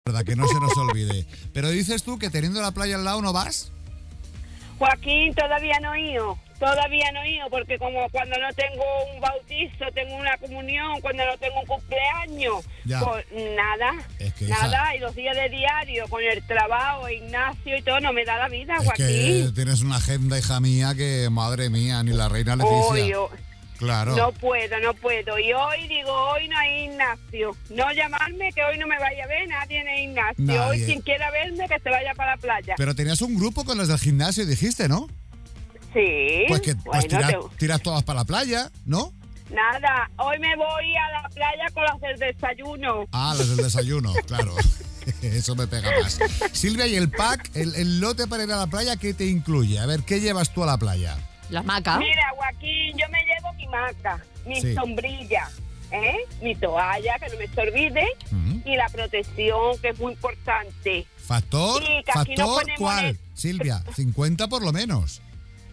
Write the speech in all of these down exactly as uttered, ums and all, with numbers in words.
verdad, que no se nos olvide. Pero dices tú que teniendo la playa al lado no vas. Joaquín, todavía no he ido, todavía no he ido, porque como cuando no tengo un bautizo, tengo una comunión, cuando no tengo un cumpleaños, ya. Pues nada, es que nada, esa... y los días de diario, con el trabajo, Ignacio y todo, no me da la vida, es Joaquín. que tienes una agenda, hija mía, que madre mía, ni la reina Leticia. Hoy, hoy. Claro. No puedo, no puedo. Y hoy digo, hoy no hay Ignacio. No llamarme, que hoy no me vaya a ver nadie en Ignacio. Nadie. Hoy quien quiera verme, que se vaya para la playa. Pero tenías un grupo con los del gimnasio, dijiste, ¿no? Sí. Pues que pues bueno, tiras, te... tiras todas para la playa, ¿no? Nada, hoy me voy a la playa con las del desayuno. Ah, las del desayuno, claro. Eso me pega más. Silvia, ¿y el pack, el, el lote para ir a la playa, qué te incluye? A ver, ¿qué llevas tú a la playa? La hamaca. Mira, Joaquín, yo me llevo mi maca, mi sí. sombrilla, ¿eh? Mi toalla, que no me se olvide, uh-huh. y la protección, que es muy importante. ¿Factor? ¿Factor cuál? El... Silvia, cincuenta por lo menos.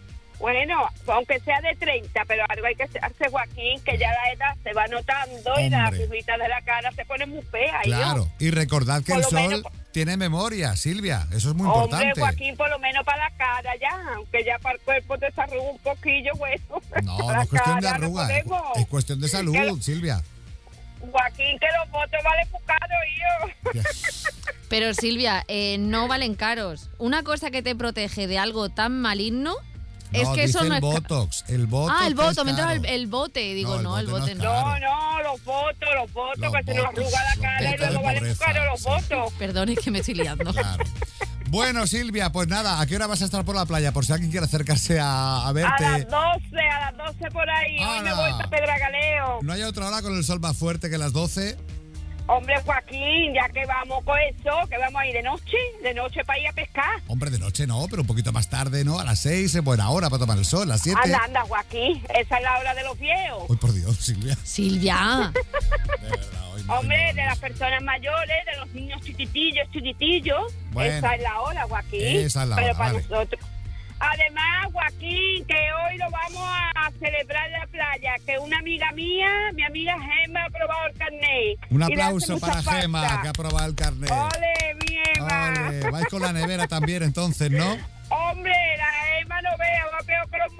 Bueno, aunque sea de treinta, pero algo hay que hacer, Joaquín, que ya la edad se va notando. Hombre. Y la pibita de la cara se pone muy fea. Claro, ¿no? Y recordad que por el sol menos... tiene memoria, Silvia, eso es muy Hombre, importante. Hombre, Joaquín, por lo menos para la cara ya, aunque ya para el cuerpo te desarruga un poquillo, hueso. No, no es cuestión de arruga, no es cuestión de salud, lo... Silvia. Joaquín, que los votos valen muy caros, yo. Pero Silvia, eh, no valen caros. Una cosa que te protege de algo tan maligno... No, es que eso no el es botox, el botox. Ah, el botox, me entraba el, el bote, digo, no, el no, bote el bote no. no. No, no, los votos, los votos, los que se nos arruga la cara y luego valen muy caros los sí. votos. Perdón, es que me estoy liando. Claro. Bueno, Silvia, pues nada, ¿a qué hora vas a estar por la playa? Por si alguien quiere acercarse a, a verte. A las doce, a las doce por ahí, ¡Hala! Hoy me voy para Pedragaleo. ¿No hay otra hora con el sol más fuerte que las doce? Hombre, Joaquín, ya que vamos con eso, que vamos a ir de noche, de noche para ir a pescar. Hombre, de noche no, pero un poquito más tarde, ¿no? A las seis es buena hora para tomar el sol, a las siete. Anda, anda, Joaquín, esa es la hora de los viejos. Uy, por Dios, Silvia. Silvia. De verdad, hoy no, Hombre, no, no, de las personas mayores, de los niños chiquitillos, chiquitillos, bueno, esa es la hora, Joaquín. Esa es la hora, pero para vale. nosotros. Además, Joaquín, que hoy lo vamos a celebrar en la playa, que una amiga mía, mi amiga Gemma, ha aprobado el carnet. Un aplauso para Gemma, que ha aprobado el carnet. ¡Ole, mi Gemma! ¡Ole! Vais con la nevera también, entonces, ¿no? Hombre, la Gemma no vea, va peor que los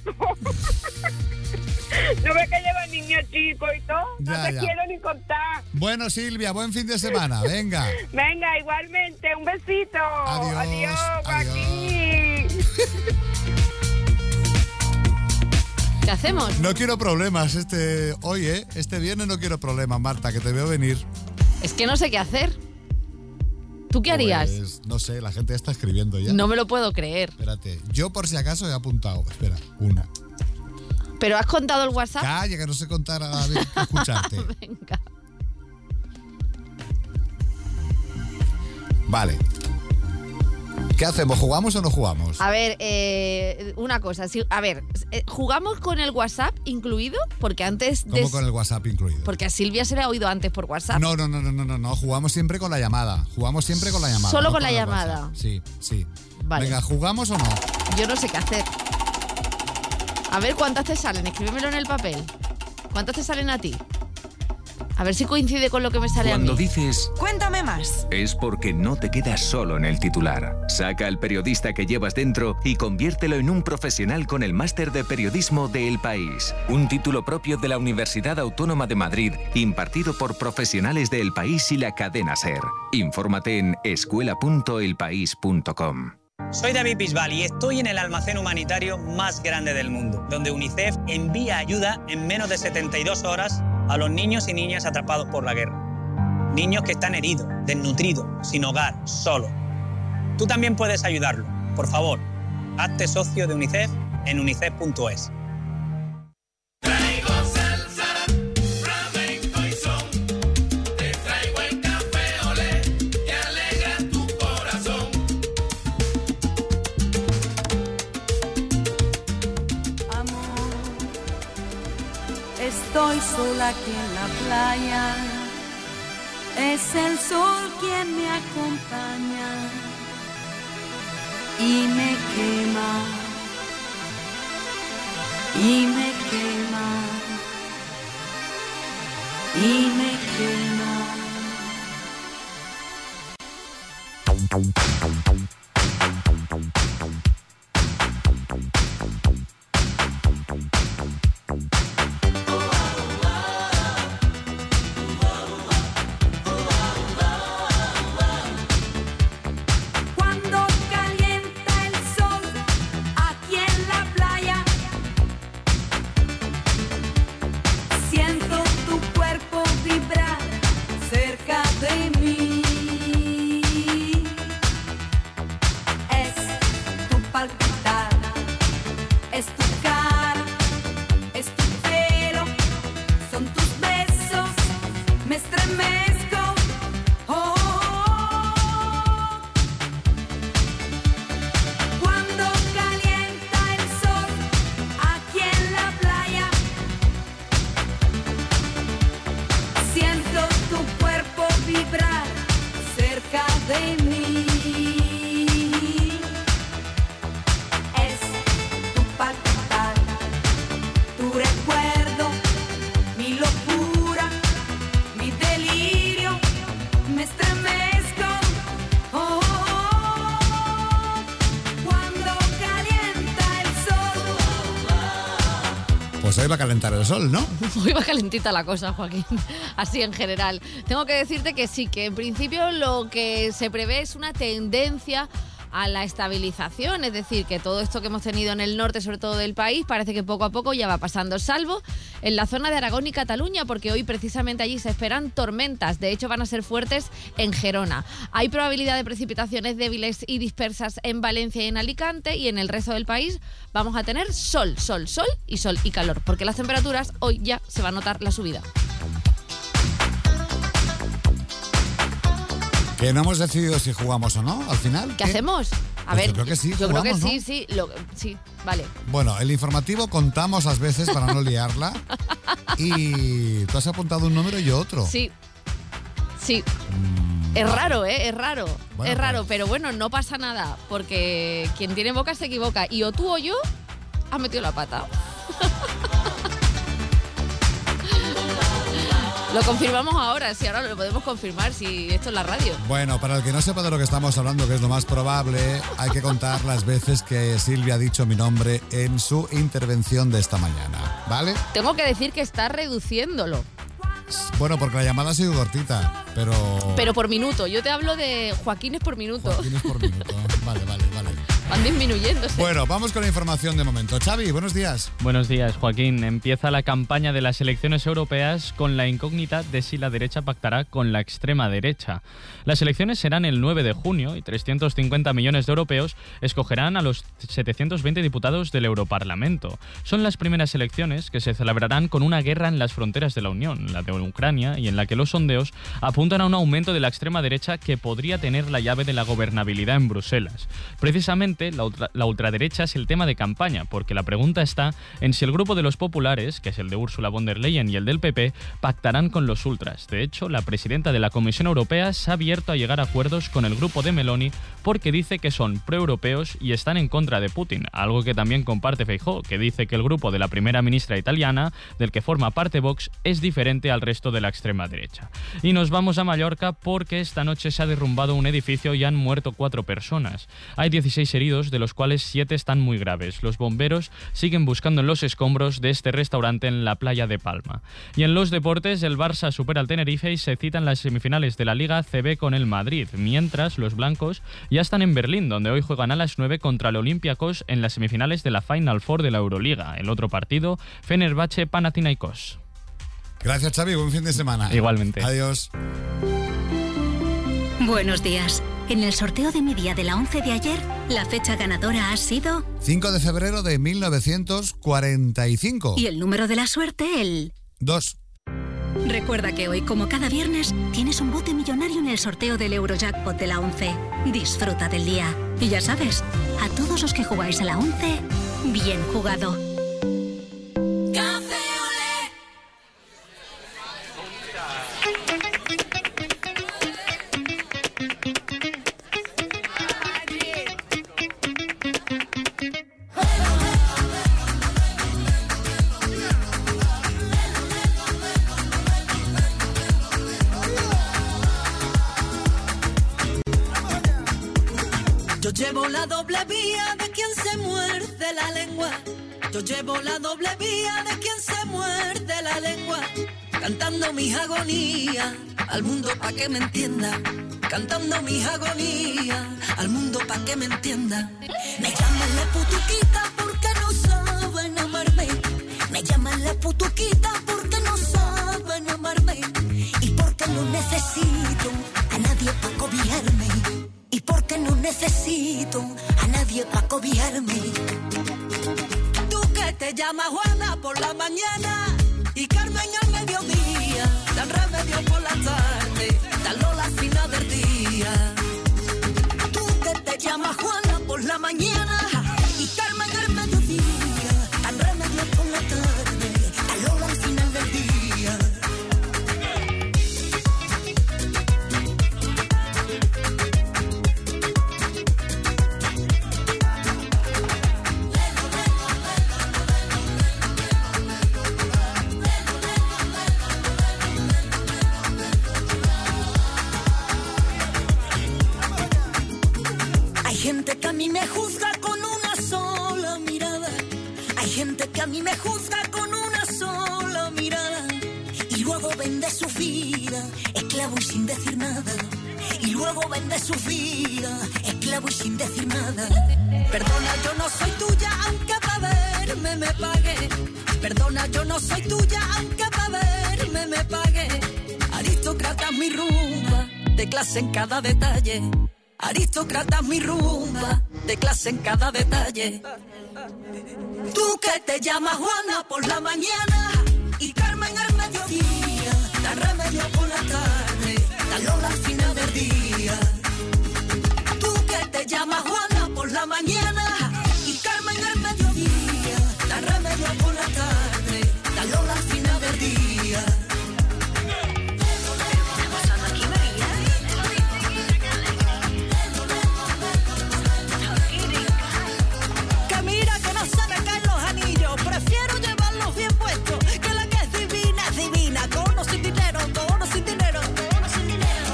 morancos. ¿No ves que lleva el niño chico y todo? No ya, te ya. quiero ni contar. Bueno, Silvia, buen fin de semana, venga. Venga, igualmente, un besito. Adiós. Adiós, Joaquín. ¿Qué hacemos? No quiero problemas este hoy, ¿eh? Este viernes no quiero problemas, Marta, que te veo venir. Es que no sé qué hacer. ¿Tú qué harías? Pues, no sé, la gente está escribiendo ya. No me lo puedo creer. Espérate, yo por si acaso he apuntado. Espera, una. ¿Pero has contado el WhatsApp? Calla, que no sé contar a ver, escucharte. Venga. Vale. ¿Qué hacemos? ¿Jugamos o no jugamos? A ver, eh, una cosa. Si, a ver, ¿jugamos con el WhatsApp incluido? Porque antes... ¿Cómo des... con el WhatsApp incluido? Porque a Silvia se le ha oído antes por WhatsApp. No, no, no, no, no, no, no. Jugamos siempre con la llamada. Jugamos siempre con la llamada. ¿Solo no con con la llamada? WhatsApp. Sí, sí. Vale. Venga, ¿jugamos o no? Yo no sé qué hacer. A ver cuántas te salen. Escríbemelo en el papel. ¿Cuántas te salen a ti? A ver si coincide con lo que me sale Cuando a mí. Cuando dices cuéntame más, es porque no te quedas solo en el titular. Saca al periodista que llevas dentro y conviértelo en un profesional con el máster de periodismo de El País. Un título propio de la Universidad Autónoma de Madrid, impartido por profesionales de El País y la cadena SER. Infórmate en escuela punto el país punto com. Soy David Bisbal y estoy en el almacén humanitario más grande del mundo, donde UNICEF envía ayuda en menos de setenta y dos horas a los niños y niñas atrapados por la guerra. Niños que están heridos, desnutridos, sin hogar, solos. Tú también puedes ayudarlo. Por favor, hazte socio de UNICEF en unicef punto es. Estoy sola aquí en la playa, es el sol quien me acompaña y me quema, y me quema, y me quema. Cuando calienta el sol aquí en la playa, siento tu cuerpo vibrar cerca de mí. Es tu palpitar, es tu cara, es tu pelo, son tus besos, me estremezco. Oh, oh, oh. Cuando calienta el sol aquí en la playa, siento tu cuerpo vibrar cerca de mí. Es tu palpitar, tu recuerdo, mi locura, mi delirio, me estremezco. Oh, oh, oh. Cuando calienta el sol. Pues hoy va a calentar el sol, ¿no? Hoy va calentita la cosa, Joaquín, así en general. Tengo que decirte que sí, que en principio lo que se prevé es una tendencia a la estabilización, es decir, que todo esto que hemos tenido en el norte, sobre todo del país, parece que poco a poco ya va pasando, salvo en la zona de Aragón y Cataluña, porque hoy precisamente allí se esperan tormentas, de hecho van a ser fuertes en Gerona. Hay probabilidad de precipitaciones débiles y dispersas en Valencia y en Alicante, y en el resto del país vamos a tener sol, sol, sol y sol y calor, porque las temperaturas hoy ya se va a notar la subida. Que no hemos decidido si jugamos o no, al final. ¿Qué hacemos? A Pues ver, yo creo que sí, yo creo que jugamos, sí, ¿no? sí, lo- sí, vale. Bueno, el informativo contamos las veces para no liarla. Y tú has apuntado un número y yo otro. Sí, sí. Es raro, ¿eh? Es raro. Bueno, es raro, pues. pero bueno, no pasa nada, porque quien tiene boca se equivoca. Y o tú o yo has metido la pata. Lo confirmamos ahora, si ahora lo podemos confirmar, si esto es la radio. Bueno, para el que no sepa de lo que estamos hablando, que es lo más probable, hay que contar las veces que Silvia ha dicho mi nombre en su intervención de esta mañana, ¿vale? Tengo que decir que está reduciéndolo, Bueno, porque la llamada ha sido cortita, pero... pero por minuto. Yo te hablo de Joaquines por minuto. Joaquines por minuto. Vale, vale, vale. Van disminuyéndose. Bueno, vamos con la información de momento. Xavi, buenos días. Buenos días, Joaquín. Empieza la campaña de las elecciones europeas con la incógnita de si la derecha pactará con la extrema derecha. Las elecciones serán el nueve de junio y trescientos cincuenta millones de europeos escogerán a los setecientos veinte diputados del Europarlamento. Son las primeras elecciones que se celebrarán con una guerra en las fronteras de la Unión, la de Ucrania, y en la que los sondeos apuntan a un aumento de la extrema derecha que podría tener la llave de la gobernabilidad en Bruselas. Precisamente, la, ultra, la ultraderecha es el tema de campaña, porque la pregunta está en si el grupo de los populares, que es el de Ursula von der Leyen y el del P P, pactarán con los ultras. De hecho, la presidenta de la Comisión Europea se ha abierto a llegar a acuerdos con el grupo de Meloni porque dice que son proeuropeos y están en contra de Putin, algo que también comparte Feijóo, que dice que el grupo de la primera ministra italiana, del que forma parte Vox, es diferente al resto de la extrema derecha. Y nos vamos a Mallorca porque esta noche se ha derrumbado un edificio y han muerto cuatro personas. Hay dieciséis heridos, de los cuales siete están muy graves. Los bomberos siguen buscando en los escombros de este restaurante en la playa de Palma. Y en los deportes, el Barça supera al Tenerife y se citan las semifinales de la Liga C B con el Madrid, mientras los blancos ya están en Berlín, donde hoy juegan a las nueve contra el Olympiacos en las semifinales de la Final Four de la Euroliga. El otro partido, Fenerbahce-Panathinaikos. Gracias, Xavi. Buen fin de semana. Igualmente. Adiós. Buenos días. En el sorteo de mi día de la once de ayer, la fecha ganadora ha sido... cinco de febrero de mil novecientos cuarenta y cinco. Y el número de la suerte, el... Dos. Recuerda que hoy, como cada viernes, tienes un bote millonario en el sorteo del Eurojackpot de la once. Disfruta del día. Y ya sabes, a todos los que jugáis a la once, bien jugado. Yo llevo la doble vía de quien se muerde la lengua. Yo llevo la doble vía de quien se muerde la lengua. Cantando mis agonías al mundo pa' que me entienda. Cantando mis agonías al mundo pa' que me entienda. Me llaman la putuquita porque no saben amarme. Me llaman la putuquita porque no saben amarme. Y porque no necesito a nadie pa' cobijarme. Y porque no necesito a nadie pa' cobijarme. Tú que te llamas Juana por la mañana y Carmen al mediodía, dan remedio por la tarde, dan Lola al final del día. Tú que te llamas Juana por la mañana y Carmen al mediodía, dan remedio por la tarde, dan Lola al final del día. Hay gente que a mí me juzga con una sola mirada. Hay gente que a mí me juzga con una sola mirada. Y luego vende su vida, esclavo y sin decir nada. Y luego vende su vida, esclavo y sin decir nada. Perdona, yo no soy tuya, aunque para verme me pague. Perdona, yo no soy tuya, aunque para verme me pague. Aristócrata mi rumba, de clase en cada detalle. Aristócrata mi rumba, de clase en cada detalle. Tú que te llamas Juana por la mañana y Carmen al mediodía, dan remedio por la tarde, dan Lola al final del día. Tú que te llamas Juana por la mañana y Carmen al mediodía, dan remedio por la tarde, dan Lola al final del día. Prefiero llevarlos bien puestos, que la que es divina es divina, con o sin dinero, con o sin dinero, con o sin dinero.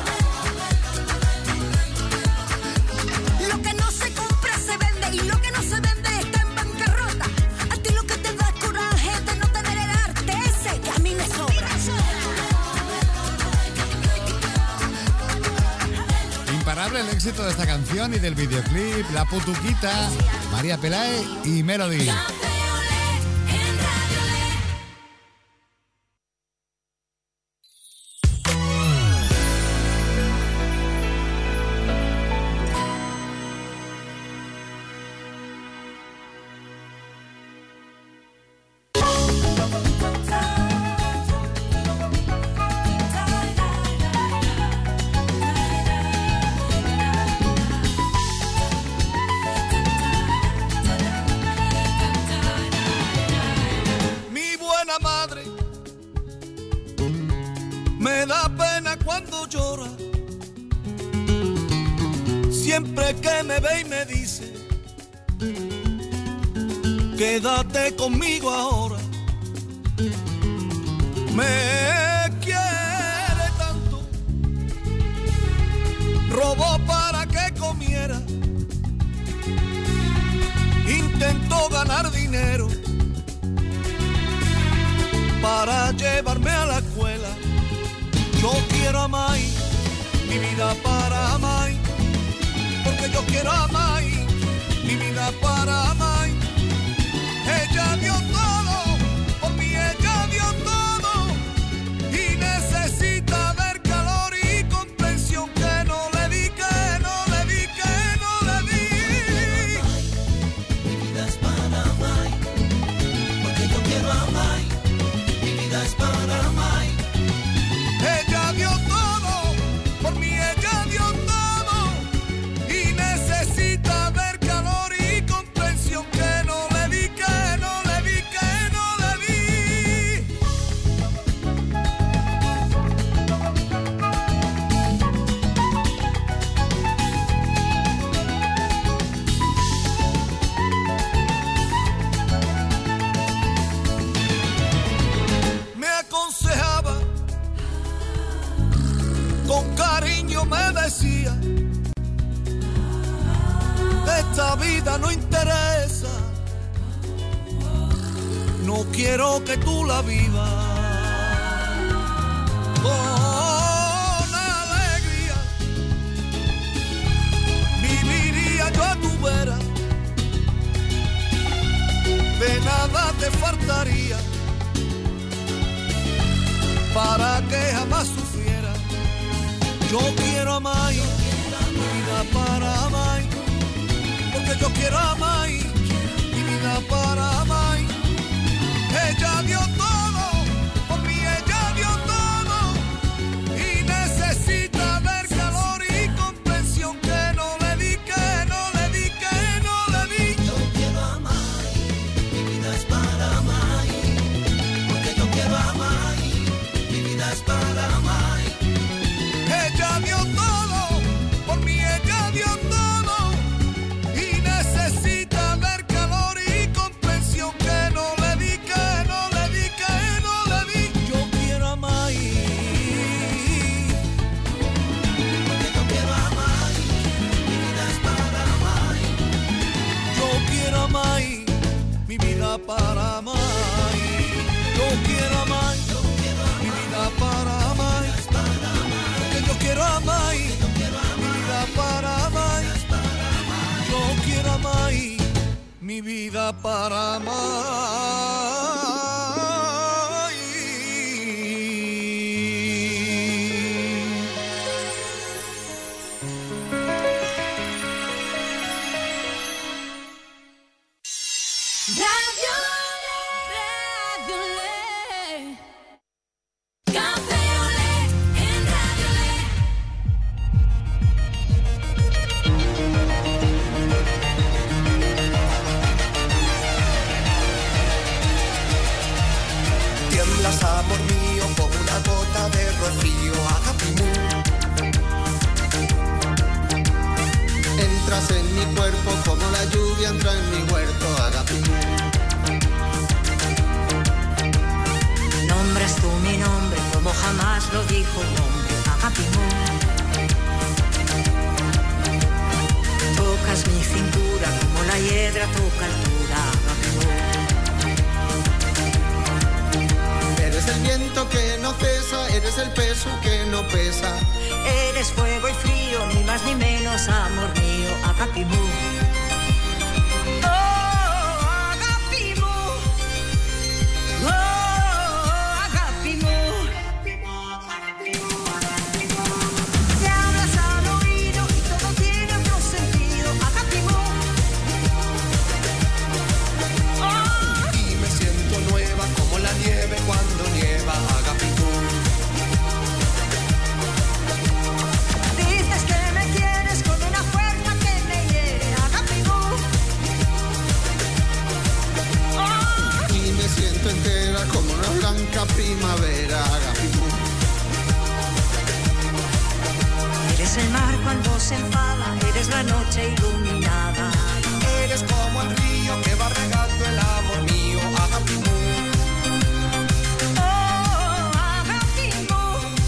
Lo que no se compra se vende y lo que no se vende está en bancarrota. A ti lo que te da coraje de no tener el arte ese que a mí me sobra. Imparable el éxito de esta canción y del videoclip, La Putuquita, María Pelae y Melody. Me da pena cuando llora, siempre que me ve y me dice, quédate conmigo ahora. Me quiere tanto, robó para que comiera, intentó ganar dinero para llevarme a la escuela. Yo quiero a Mai, mi vida para Mai, porque yo quiero a Mai, mi vida para Mai. Ella dio todo, por mí ella dio todo, y necesita ver calor y comprensión que no le di, que no le di, que no le di. Mi vida es para Mai, porque yo quiero a Mai, mi vida es para Mai. Ella dio todo, por mí ella dio todo, esta vida no interesa. No quiero que tú la vivas con alegría. Viviría yo a tu vera, de nada te faltaría para que jamás sufriera. Yo quiero a Mai, mi vida para Mai, porque yo quiero a Mai, mi vida para Mai. Ella dio todo, por mí ella dio todo, y necesita ver calor y comprensión que no le di, que no le di, que no le di. Yo quiero a Mai, mi vida es para Mai, porque yo quiero a Mai, mi vida es para Mai. Ella dio todo, por mí ella dio todo, y necesita ver calor y comprensión que no le di, que no le di, que no le di. Yo quiero a Mai, porque yo quiero a Mai, mi vida es para Mai. Yo quiero a Mai, mi vida para Mai. Yo quiero a Mai, mi vida para Mai. Porque yo quiero a Mai, mi vida para Mai. Yo quiero a Mai, mi vida para Mai. Radio Olé, Radio Olé. Café Olé en Radio Tiemblas, amor mío, como una gota de rocío, Agapimú. Entras en mi cuerpo como la lluvia entra en mi huerto, Agapimú. Nombras tú mi nombre como jamás lo dijo un hombre, Agapimú. Tocas mi cintura como la hiedra toca altura, Agapimú. Eres el viento que no cesa, eres el peso que no pesa. Eres fuego y frío, ni más ni menos, amor mío, Agapimú. Oh, Agapimú. Oh, Agapimú. Te hablas al oído y todo tiene otro sentido, Agapimú. Oh. Y me siento nueva como la nieve cuando nieva, Agapimú. Dices que me quieres con una fuerza que me hiere, Agapimú. Oh. Y me siento entera como una blanca primavera, Agapimú. Eres el mar cuando se enfada, eres la noche iluminada. Eres como el río que va regando el amor mío, Agapimú. Oh, Agapimú.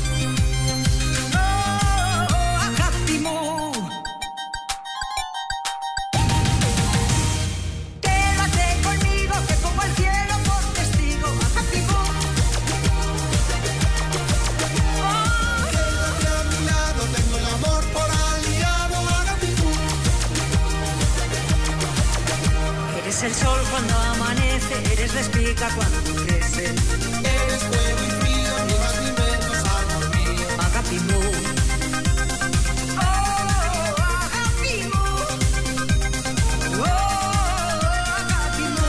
Oh, Agapimú. Quédate conmigo que pongo el cielo por testigo, Agapimú. Oh. Quédate a mi lado, tengo el amor por aliado, Agapimú. Eres el sol cuando amanece, eres la espiga cuando crece. Eres fuego y frío, ni más ni menos, amor mío, Agapimú. Oh, Agapimú. Oh, Agapimú.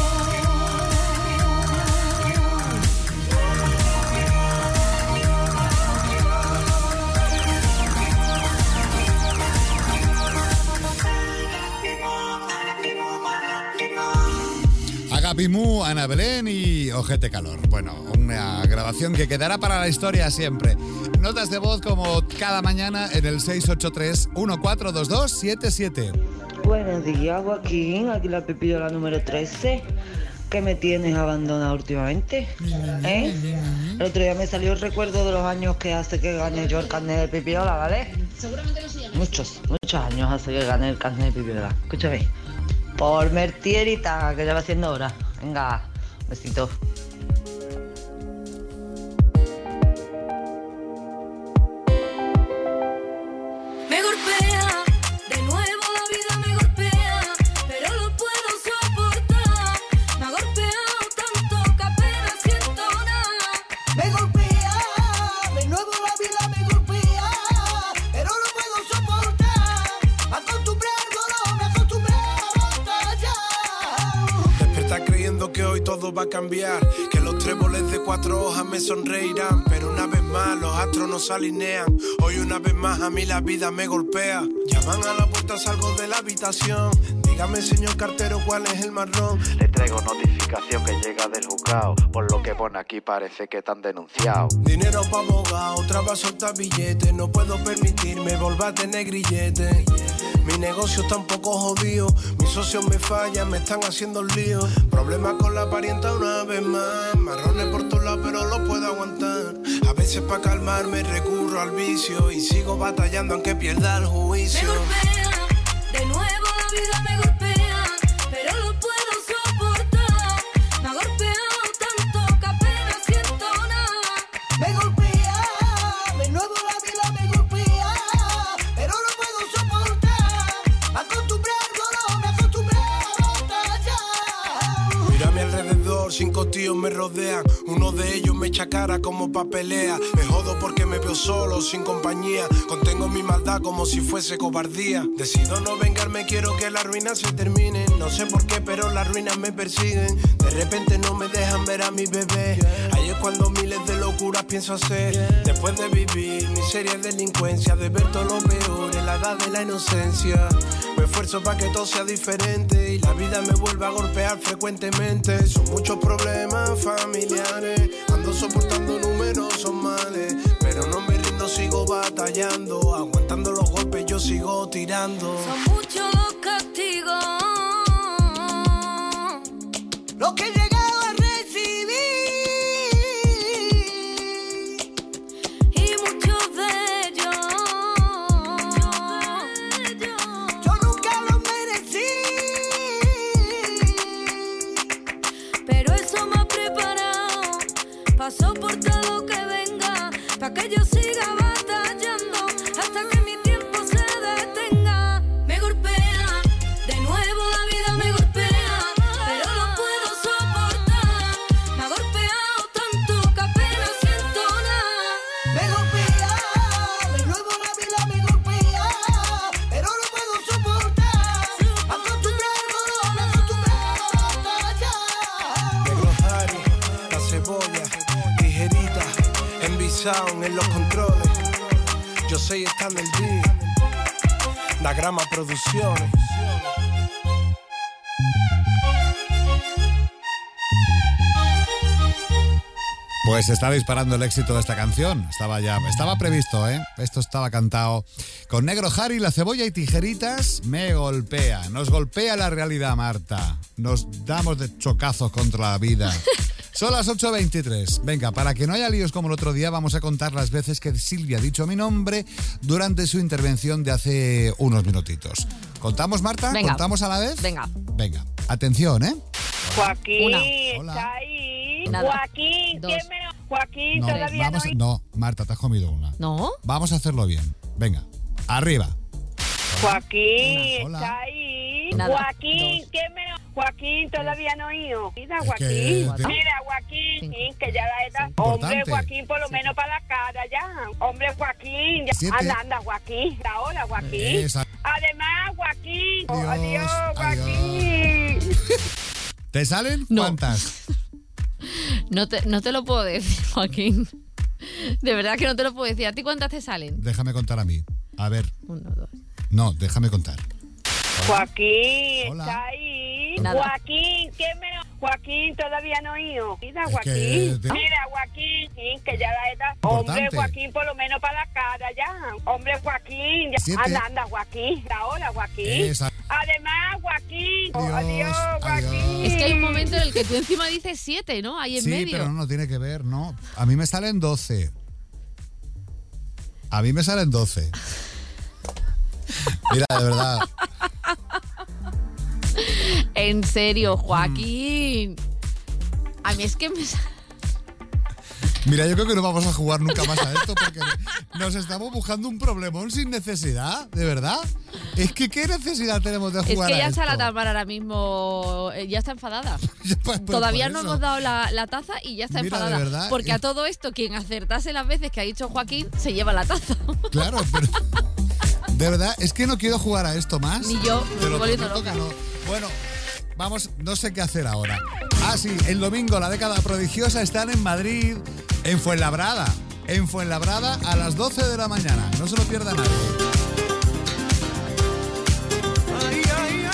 Agapimú, Ana Belén y Ojete Calor. Bueno, una grabación que quedará para la historia siempre. Notas de voz como cada mañana en el seis ocho tres, uno cuatro dos dos, siete siete. Buenos días, Joaquín. Aquí la Pepillola número trece. ¿Qué me tienes abandonado últimamente? ¿Eh? El otro día me salió el recuerdo de los años que hace que gané yo el carnet de Pepillola, ¿vale? Muchos, muchos años hace que gané el carnet de pipiolá. Escúchame. Por Mertierita, que ya va siendo hora. Venga, besito. Me golpea, de nuevo la vida me golpea, pero lo puedo soportar. Me ha golpeado tanto que apenas siento nada. Me golpea, de nuevo la vida me golpea, pero lo puedo soportar. Acostumbré al dolor, me acostumbré a batallar. Despertar creyendo que hoy todo va a cambiar, que los tréboles de cuatro hojas me sonreirán, pero una vez más los astros no se alinean. Hoy una vez más a mí la vida me golpea. Llaman a la puerta, salgo de la habitación. Dígame, señor cartero, ¿cuál es el marrón? Le traigo notificación que llega del juzgado. Por lo que pone aquí parece que te han denunciado. Dinero pa' abogado, otra va a soltar billetes. No puedo permitirme volver a tener grilletes. Mi negocio está un poco jodido. Mis socios me fallan, me están haciendo el lío. Problemas con la parienta una vez más. Marrones por todos lados, pero los puedo aguantar. A veces pa' calmarme recurro al vicio y sigo batallando aunque pierda el juicio. Me golpea, de nuevo la vida me golpea, pero lo puedo soportar. Me ha golpeado tanto que apenas siento nada. Me golpea, de nuevo la vida me golpea, pero lo puedo soportar. Acostumbré al dolor, me acostumbré a batallar. Mira a mi alrededor, cinco tíos me rodean. Uno de ellos me echa cara como pa' pelea. Me jodo porque me veo solo, sin compañía. Contengo mi maldad como si fuese cobardía. Decido no vengarme, quiero que las ruinas se terminen. No sé por qué, pero las ruinas me persiguen. De repente no me dejan ver a mi bebé. Ahí es cuando miles de locuras pienso hacer. Después de vivir miseria y delincuencia, de ver todo lo peor en la edad de la inocencia. Me esfuerzo para que todo sea diferente y la vida me vuelve a golpear frecuentemente. Son muchos problemas familiares, ando soportando numerosos males, pero no me rindo, sigo batallando, aguantando los golpes yo sigo tirando. Son muchos los castigos, Lo que he llegado a recibir, y muchos de ellos yo nunca los merecí. pero eso me ha preparado pa' soportar lo que venga, pa' que yo siga batallando hasta que mi tiempo se detenga. Me golpea, de nuevo la vida me golpea, pero lo puedo soportar. Me ha golpeado tanto que apenas siento nada. Me golpea, de nuevo la vida me golpea, pero lo puedo soportar. Acostumbré al dolor, me acostumbré a batallar. Negro Harry, la cebolla, tijerita, envisado en los controles. Yo soy Stan el día, la Grama Producciones. Pues se está disparando el éxito de esta canción. Estaba ya, estaba previsto, ¿eh? Esto estaba cantado. Con Negro Harry, la cebolla y tijeritas, me golpea. Nos golpea la realidad, Marta. Nos damos de chocazos contra la vida. Son las ocho veintitrés. Venga, para que no haya líos como el otro día, vamos a contar las veces que Silvia ha dicho mi nombre durante su intervención de hace unos minutitos. ¿Contamos, Marta? Venga. ¿Contamos a la vez? Venga. Venga, atención, ¿eh? Joaquín, Una. está ahí. Nada. Joaquín, Dos. ¿quién me... Joaquín, No, todavía vamos no... a- no, Marta, te has comido una. ¿No? Vamos a hacerlo bien. Venga, arriba. Joaquín, Hola. está ahí. Nada. Joaquín, Dos. ¿quién me... Joaquín, todavía no he ido. Mira, Es Joaquín. que- Mira, Joaquín, que ya la edad. Cinco. Hombre, Importante. Joaquín, por lo menos para la cara ya. Hombre, Joaquín. Ya. Siete. Anda, anda, Joaquín. Ahora, Joaquín. Esa- Además, Joaquín. Adiós, Adiós, adiós. Joaquín. ¿Te salen? No. ¿Cuántas? No te, no te lo puedo decir, Joaquín. De verdad que no te lo puedo decir. ¿A ti cuántas te salen? Déjame contar a mí. A ver, Uno, dos. no, déjame contar. Joaquín, Hola. está ahí. Nada. Joaquín, ¿quién me... Joaquín, todavía no he ido. Mira, Es Joaquín. que te- Mira, Joaquín, que ya la edad. Importante. Hombre, Joaquín, por lo menos para la cara ya. Hombre, Joaquín. Ya. Siete. Anda, anda, Joaquín. Ahora, Joaquín. Esa- Además, Joaquín. Adiós, Adiós, Joaquín. Es que hay un momento en el que tú encima dices siete, ¿no? Ahí en Sí, medio. pero no, no tiene que ver, no. A mí me salen doce. A mí me salen doce. Mira, de verdad. En serio, Joaquín. A mí es que me... Mira, yo creo que no vamos a jugar nunca más a esto porque nos estamos buscando un problemón sin necesidad, de verdad. Es que ¿qué necesidad tenemos de Es jugar que a ya esto? está la Tamara ahora mismo, eh, ya está enfadada. Pues, pues, Todavía por no eso. hemos dado la, la taza y ya está Mira, de enfadada. verdad, porque eh. a todo esto, quien acertase las veces que ha dicho Joaquín, se lleva la taza. Claro, pero de verdad, es que no quiero jugar a esto más. Ni yo, me Te estoy lo volviendo prometo loca. que no. Bueno, vamos, no sé qué hacer ahora. Ah, sí, el domingo, la década prodigiosa, están en Madrid, en Fuenlabrada. En Fuenlabrada a las doce de la mañana. No se lo pierda nadie. Ay, ay,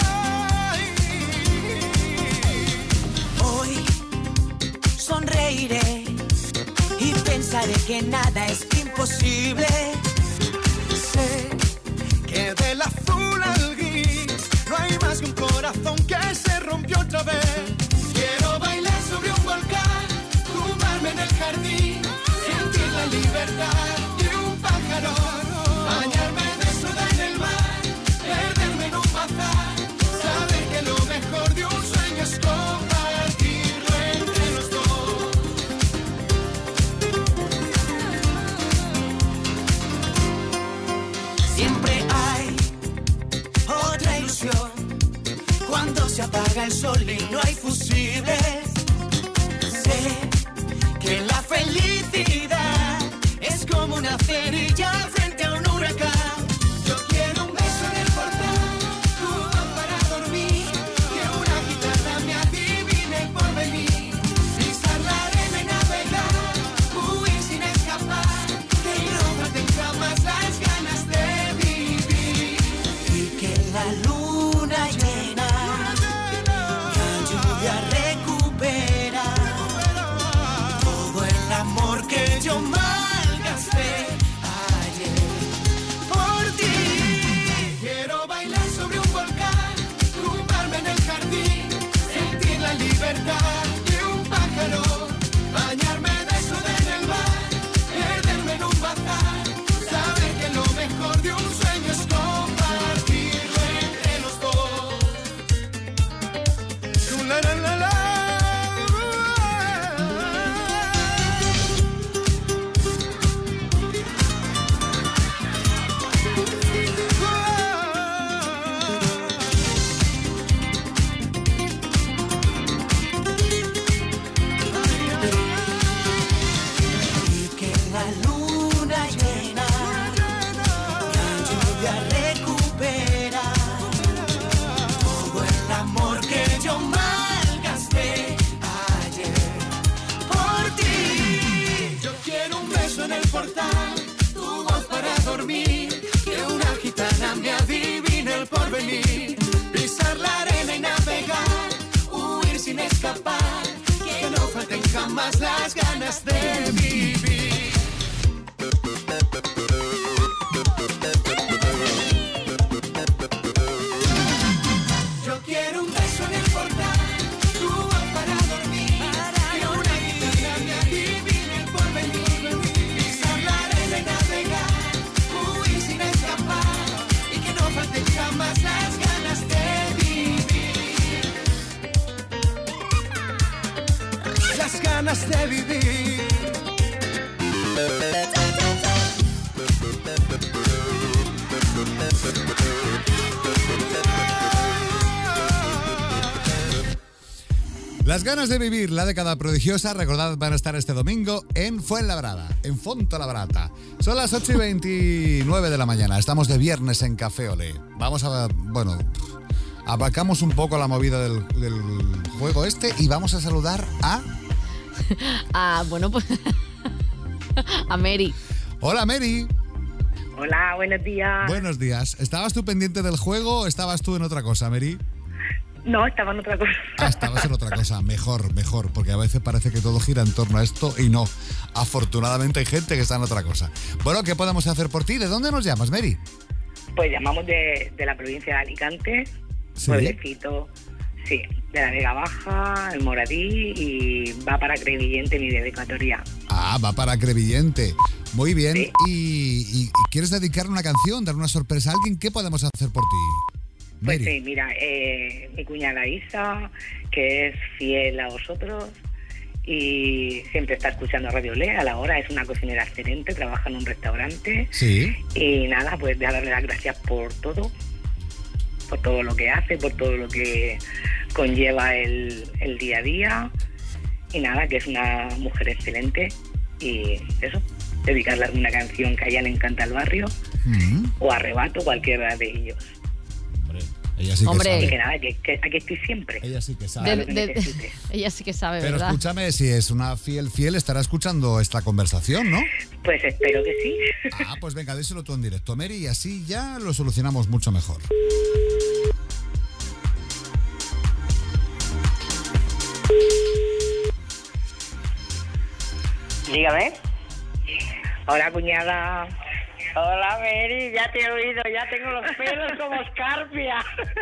ay. Hoy sonreiré y pensaré que nada es imposible. Sé que del azul al gris no hay más que un corazón que se rompió otra vez. Quiero bailar sobre un volcán, tumbarme en el jardín, sentir la libertad de un pájaro, bañarme desnuda en el mar, perderme en un bazar, saber que lo mejor de un sueño es compartirlo entre los dos. Siempre hay otra ilusión cuando se apaga el sol y no hay fusibles. Sé que la felicidad es como una cerilla frente a un huracán. Yo quiero un beso en el portal, tu voz para dormir, que una guitarra me adivine el porvenir, pisar la arena y navegar, huir sin escapar, que no falten jamás las ganas de vivir, y que la luna llena me ayude a recuperar todo el amor que yo malgasté ayer por ti. Quiero bailar sobre un volcán, tumbarme en el jardín, sentir la libertad de un pájaro, bañarme desnuda en el mar, perderme en un bazar, saber que lo mejor de un sueño es compartirlo entre los dos. La, la, la, la. Y que la luna llena me ayude a recuperar todo el amor que yo malgasté ayer por ti. Yo quiero un beso en el portal, tu voz para dormir, que una gitana me adivine el porvenir, pisar la arena y navegar, huir sin escapar, que no falten jamás las ganas de vivir. Yo quiero un beso en el portal, tu voz para dormir, que una guitarra me adivine el porvenir, pisar la arena y navegar, huir sin escapar, y que no falten jamás las ganas de vivir. Las ganas de vivir. Las ganas de vivir la década prodigiosa, recordad, van a estar este domingo en Fuenlabrada, en Fontolabrata. Son las ocho y veintinueve de la mañana, estamos de viernes en Café Olé. Vamos a, bueno, abacamos un poco la movida del, del juego este y vamos a saludar a... Ah, bueno, pues a Mary. Hola, Mary. Hola, buenos días. Buenos días. ¿Estabas tú pendiente del juego o estabas tú en otra cosa, Mary? No, estaba en otra cosa. Ah, estabas en otra cosa. Mejor, mejor, porque a veces parece que todo gira en torno a esto y no. Afortunadamente hay gente que está en otra cosa. Bueno, ¿qué podemos hacer por ti? ¿De dónde nos llamas, Mary? Pues llamamos de, de la provincia de Alicante, Sí. pueblecito, sí, de la Vega Baja, el Moradí, y va para Crevillente mi dedicatoria. Ah, va para Crevillente. Muy bien. Sí. Y, y- y quieres dedicar una canción, dar una sorpresa a alguien, ¿qué podemos hacer por ti? Pues Mary. sí, mira, eh, mi cuñada Isa, que es fiel a vosotros y siempre está escuchando Radio Le a la hora, es una cocinera excelente, trabaja en un restaurante. Sí. Y nada, pues de darle las gracias por todo, por todo lo que hace, por todo lo que conlleva el, el día a día. Y nada, que es una mujer excelente. Y eso, dedicarle alguna canción que a ella le encanta el barrio Mm, o Arrebato, cualquiera de ellos. ella sí que Hombre. sabe. Y que nada, que, que aquí estoy siempre. Ella sí que De- sabe. de- ella sí que sabe, Pero ¿verdad? escúchame, si es una fiel fiel, estará escuchando esta conversación, ¿no? Pues espero que sí. Ah, pues venga, díselo tú en directo, Mary, y así ya lo solucionamos mucho mejor. Dígame. Hola, cuñada. Hola, Mary, ya te he oído, ya tengo los pelos como escarpia.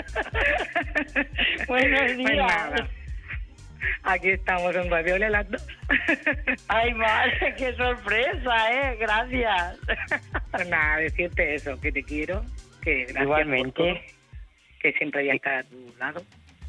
Buenos días. Aquí estamos en Radio Le las dos. Ay, madre, qué sorpresa, ¿eh? Gracias. Pues nada, decirte eso, que te quiero, que gracias Igualmente. por todo, que siempre voy a estar a tu lado.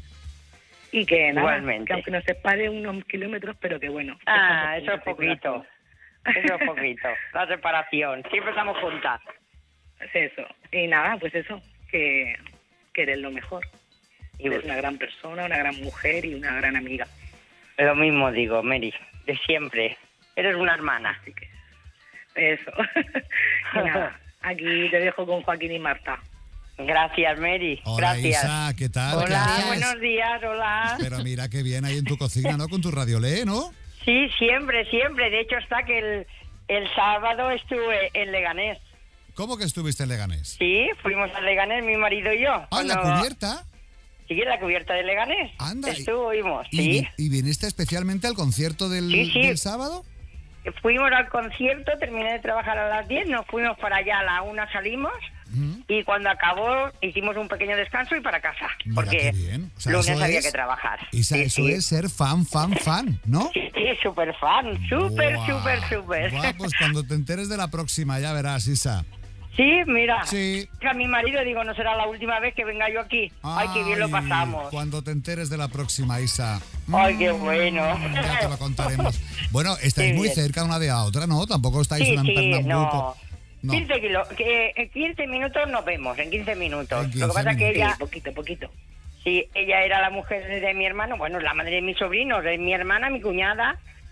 Y que nada, Igualmente. que aunque nos separe unos kilómetros, pero que bueno. Ah, estamos eso es juntas y poquito. Eso es poquito. La separación. Siempre estamos juntas. Es eso. Y nada, pues eso, que, que eres lo mejor. Y Eres una gran persona, una gran mujer y una gran amiga. lo mismo digo, Mary. De siempre. Eres una hermana. Así que eso. Y nada, aquí te dejo con Joaquín y Marta. Gracias, Mary. Hola, Gracias. Isa, ¿qué tal? ¿Qué Hola, haces? buenos días, hola. Pero mira qué bien ahí en tu cocina, ¿no? Con tu Radio Le, ¿no? Sí, siempre, siempre. De hecho, está que el, el sábado estuve en Leganés. ¿Cómo que estuviste en Leganés? Sí, fuimos a Leganés, mi marido y yo. Ah, ¿en la Cuando- cubierta? Sí, en la cubierta de Leganés. Anda. Estuvimos, ¿Y, sí. vi- ¿Y viniste especialmente al concierto del, Sí, sí. del sábado? Fuimos al concierto, terminé de trabajar a las diez, nos fuimos para allá, a la una salimos y cuando acabó hicimos un pequeño descanso y para casa. Mira, porque qué bien. O sea, lunes eso había es- que trabajar. Isa, Sí, eso sí. es ser fan, fan, fan, ¿no? Sí, sí, súper fan, súper, Buah. súper, súper. Buah, pues cuando te enteres de la próxima ya verás, Isa. Sí, mira. Sí. A mi marido digo, no será la última vez que venga yo aquí. Ay, qué bien lo Ay, pasamos. Cuando te enteres de la próxima, Isa. Ay, qué bueno. Ya te lo contaremos. Bueno, estáis Qué muy bien. cerca una de la otra, ¿no? Tampoco estáis Sí, en sí, Pernambuco. no. quince, kilo- que en quince minutos nos vemos, en quince minutos. En Lo que pasa es que minutos. ella... Sí, poquito, poquito. Sí, ella era la mujer de mi hermano, bueno, la madre de mis sobrinos, de mi hermana, mi cuñada,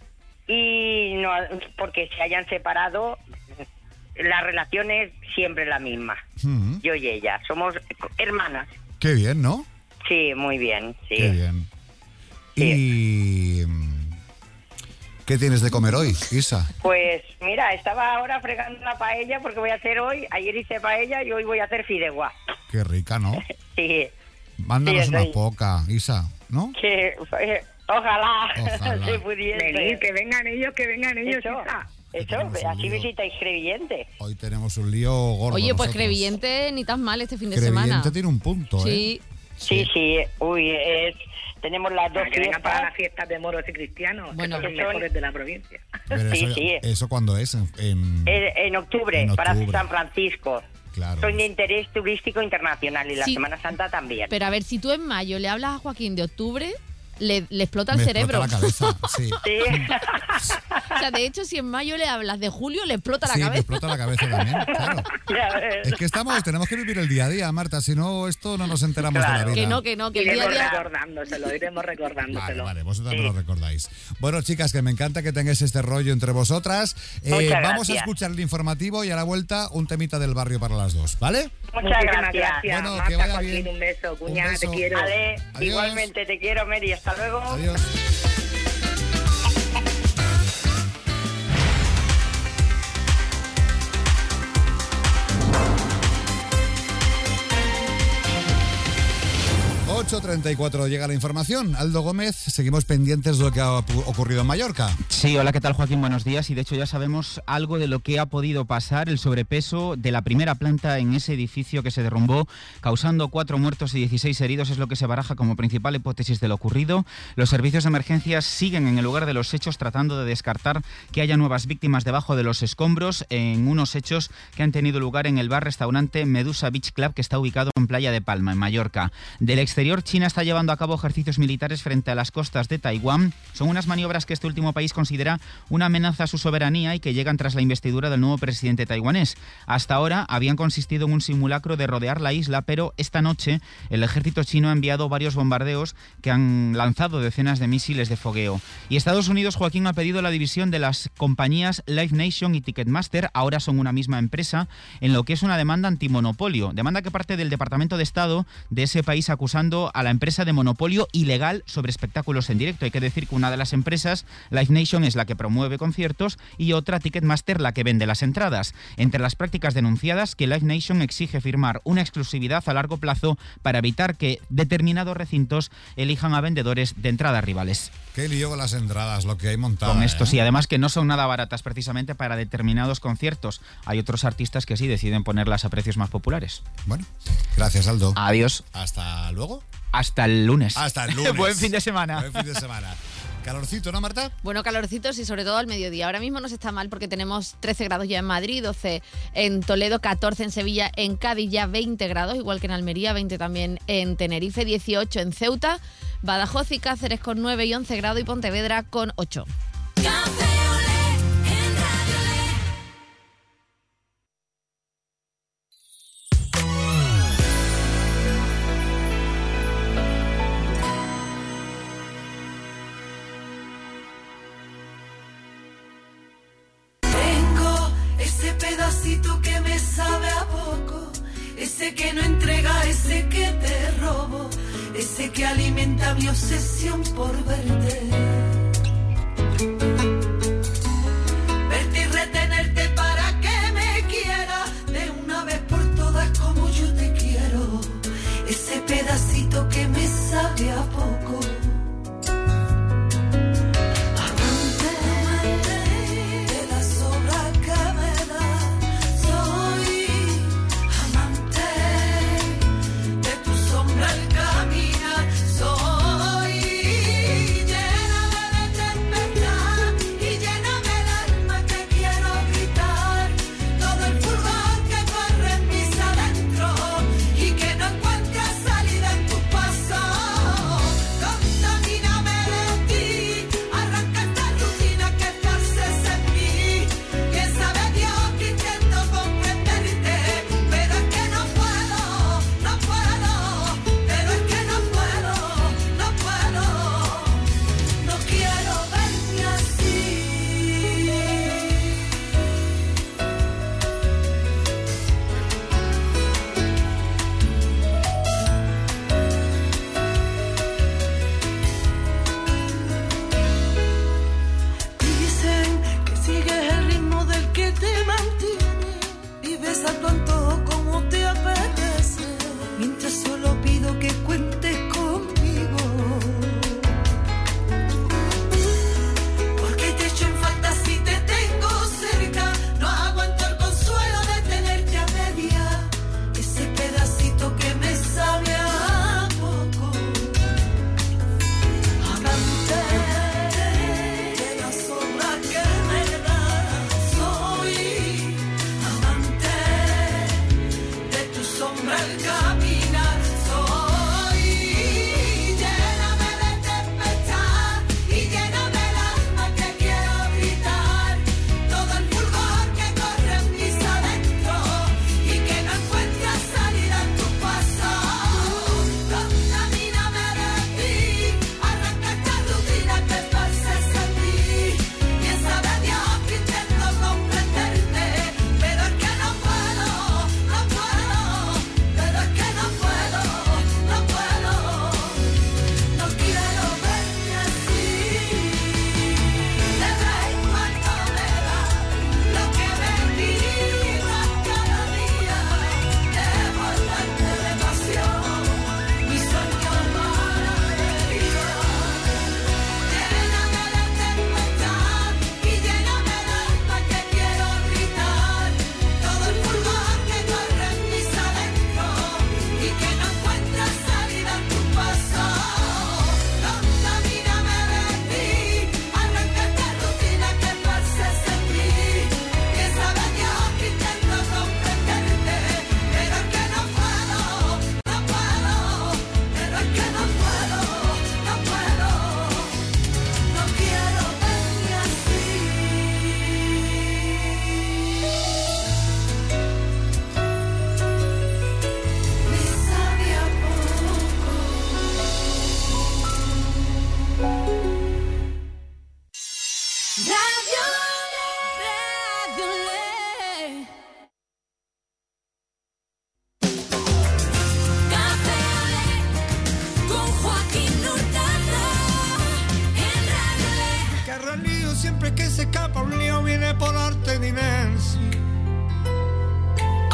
y no, porque se hayan separado, la relación es siempre la misma, Mm, yo y ella, somos hermanas. Qué bien, ¿no? Sí, muy bien, sí. Qué bien. ¿Y mm, qué tienes de comer hoy, Isa? Pues mira, estaba ahora fregando la paella porque voy a hacer hoy, ayer hice paella y hoy voy a hacer fideuá. Qué rica, ¿no? Sí, Mándanos Sí, una estoy- poca, Isa, ¿no? que eh, ojalá, Ojalá. se pudiese. Venid, que vengan ellos, que vengan ellos, Eso, Isa. eso, tenemos un así lío. visitáis Crevillente. Hoy tenemos un lío gordo. Oye, pues nosotros. Crevillente ni tan mal este fin de Crevillente semana. tiene un punto, ¿eh? Sí. Sí, sí, uy, es, tenemos las dos Para que vengan para fiestas. las fiestas de moros y cristianos, Bueno, que son que los son- mejores de la provincia. Pero Sí, eso, sí. ¿Eso cuándo es? En, en- En, en octubre, En para octubre. San Francisco. Claro. Son de interés turístico internacional y la Sí. Semana Santa también. Pero a ver, si tú en mayo le hablas a Joaquín de octubre, le, le explota el Me cerebro. explota la cabeza, sí. Sí. O sea, de hecho, si en mayo le hablas de julio, le explota la Sí, me cabeza. explota la cabeza también, claro. Ya ves. Es que estamos, tenemos que vivir el día a día, Marta, si no, esto no nos enteramos de la Claro. vida. Que no, que no, que el día a Iremos día... recordándoselo, iremos Vale, recordándoselo. vale, vosotras Sí. me lo recordáis. Bueno, chicas, que me encanta que tengáis este rollo entre vosotras. Eh, Muchas vamos a gracias. escuchar el informativo y a la vuelta un temita del barrio para las dos, ¿vale? Muchas Muchísimas gracias. gracias. Bueno, Marta, que vaya Joaquín, bien. un beso. Cuñada, beso. te quiero. Vale, Adiós. igualmente te quiero, Mary. Hasta luego. Adiós. ocho treinta y cuatro llega la información. Aldo Gómez, seguimos pendientes de lo que ha ocurrido en Mallorca. Sí, hola, ¿qué tal, Joaquín? Buenos días. Y de hecho ya sabemos algo de lo que ha podido pasar, el sobrepeso de la primera planta en ese edificio que se derrumbó, causando cuatro muertos y dieciséis heridos, es lo que se baraja como principal hipótesis de lo ocurrido. Los servicios de emergencia siguen en el lugar de los hechos tratando de descartar que haya nuevas víctimas debajo de los escombros en unos hechos que han tenido lugar en el bar-restaurante Medusa Beach Club, que está ubicado en Playa de Palma, en Mallorca. Del exterior, China está llevando a cabo ejercicios militares frente a las costas de Taiwán. Son unas maniobras que este último país considera una amenaza a su soberanía y que llegan tras la investidura del nuevo presidente taiwanés. Hasta ahora habían consistido en un simulacro de rodear la isla, pero esta noche el ejército chino ha enviado varios bombardeos que han lanzado decenas de misiles de fogueo. Y Estados Unidos, Joaquín, ha pedido la división de las compañías Live Nation y Ticketmaster, ahora son una misma empresa, en lo que es una demanda antimonopolio. Demanda que parte del Departamento de Estado de ese país acusando a la empresa de monopolio ilegal sobre espectáculos en directo. Hay que decir que una de las empresas, Live Nation, es la que promueve conciertos y otra, Ticketmaster, la que vende las entradas. Entre las prácticas denunciadas, que Live Nation exige firmar una exclusividad a largo plazo para evitar que determinados recintos elijan a vendedores de entradas rivales. Qué lío con las entradas, lo que hay montado. Con esto ¿eh? sí, además que no son nada baratas precisamente para determinados conciertos. Hay otros artistas que sí deciden ponerlas a precios más populares. Bueno, gracias, Aldo. Adiós. Hasta luego. Hasta el lunes. Hasta el lunes. Buen fin de semana. Buen fin de semana. Calorcito, ¿no, Marta? Bueno, calorcitos y sobre todo al mediodía. Ahora mismo no se está mal porque tenemos trece grados ya en Madrid, doce en Toledo, catorce en Sevilla, en Cádiz ya veinte grados, igual que en Almería, veinte también en Tenerife, dieciocho en Ceuta, Badajoz y Cáceres con nueve y once grados y Pontevedra con ocho. Ese pedacito que me sabe a poco, ese que no entrega, ese que te robo, ese que alimenta mi obsesión por verte. Verte y retenerte para que me quiera de una vez por todas como yo te quiero. Ese pedacito que me sabe a poco. Salida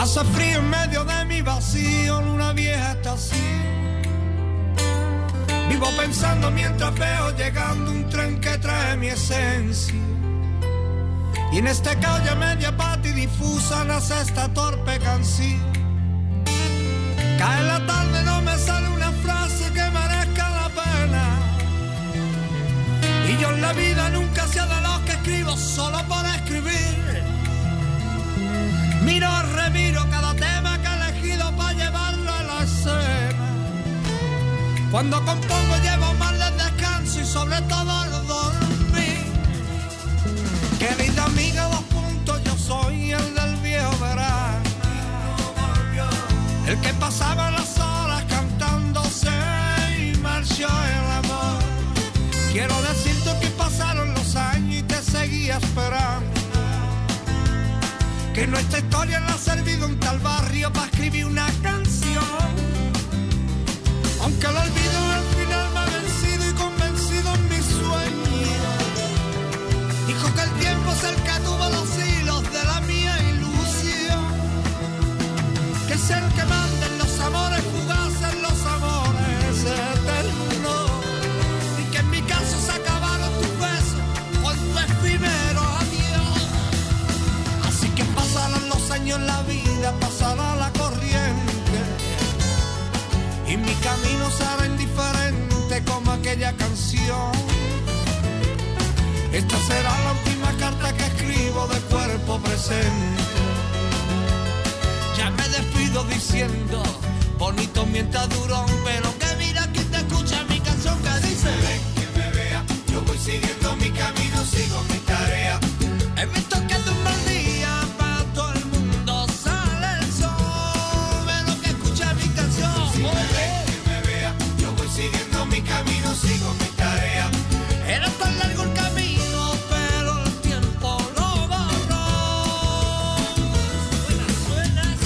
Hace frío en medio de mi vacío, luna vieja estación. Vivo pensando mientras veo llegando un tren que trae mi esencia. Y en esta calle media pata y difusa nace esta torpe canción. Cae la tarde, no me sale una frase que merezca la pena. Y yo en la vida nunca sé de los que escribo solo por escribir. Miro, remiro cada tema que he elegido para llevarlo a la escena. Cuando compongo llevo más de descanso y sobre todo el dormir. Querida amiga, dos puntos, yo soy el del viejo verano. El que pasaba las horas cantándose y marchó el amor. Quiero decirte que pasaron los años y te seguía esperando. Que nuestra historia le ha servido un tal barrio para escribir una canción. Aunque el olvido al final me ha vencido y convencido en mis sueños. Dijo que el tiempo es el que tuvo los hilos de la mía ilusión. Que es el que manda en los amores fugaces, los amores eternos. Y que en mi caso se acabaron tus besos con tu efímero adiós. Así que pasarán los años en la vida, pasará la corriente. Y mi camino será indiferente como aquella canción. Esta será la última carta que escribo de cuerpo presente. Ya me despido diciendo, bonito mientras duró, pero que mira quien te escucha mi canción que dice: ven que me vea, yo voy siguiendo mi camino, sigo mi tarea. He visto que de un mal día para todo el mundo sale el sol, pero que escucha mi canción. Si me ven que me vea, yo voy siguiendo mi camino, sigo mi tarea. Era tan largo el camino, pero el tiempo lo borró. Suena, suena,